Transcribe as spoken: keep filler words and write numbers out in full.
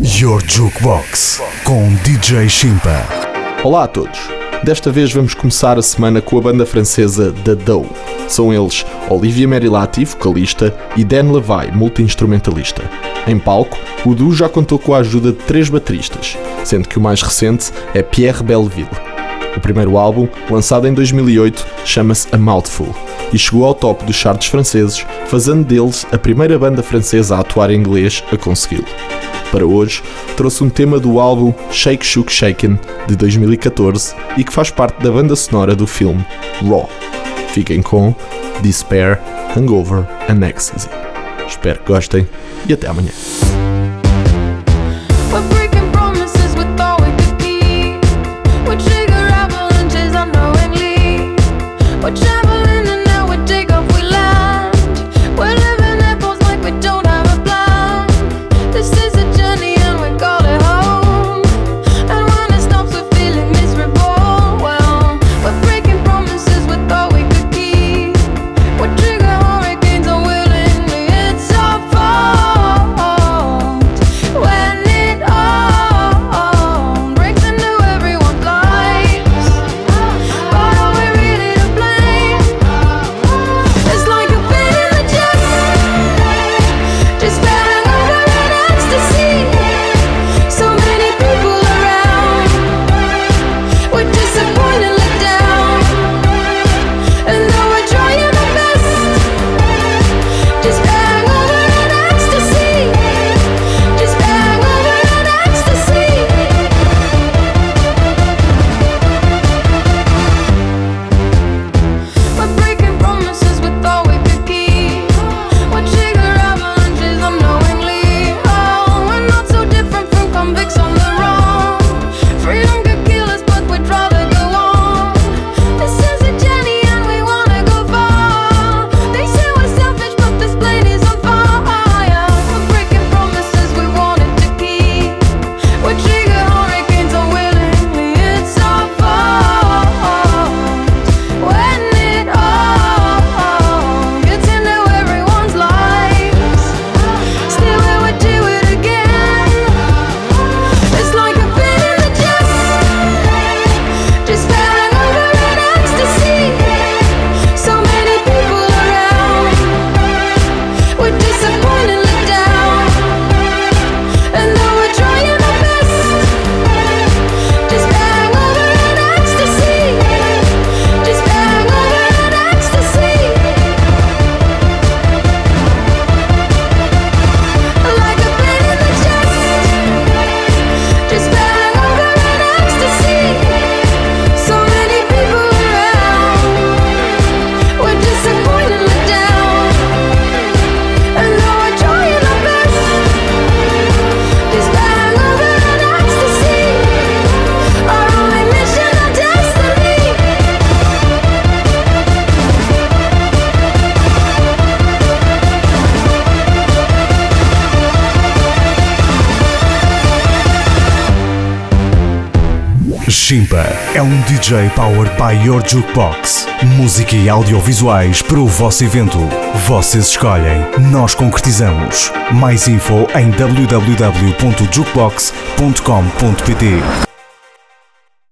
Your Jukebox com D J Chimpa. Olá a todos. Desta vez vamos começar a semana com a banda francesa The Doe. São eles Olivia Merilati, vocalista, e Dan Levy, multi-instrumentalista. Em palco, o duo já contou com a ajuda de três bateristas, sendo que o mais recente é Pierre Belleville. O primeiro álbum, lançado em dois mil e oito, chama-se A Mouthful e chegou ao top dos charts franceses, fazendo deles a primeira banda francesa a atuar em inglês a consegui-lo. Para hoje, trouxe um tema do álbum Shake Shook Shaken, de dois mil e catorze, e que faz parte da banda sonora do filme Raw. Fiquem com Despair, Hangover and Ecstasy. Espero que gostem e até amanhã. Chimpa é um D J powered by Your Jukebox. Música e audiovisuais para o vosso evento. Vocês escolhem, nós concretizamos. Mais info em w w w ponto jukebox ponto com ponto p t.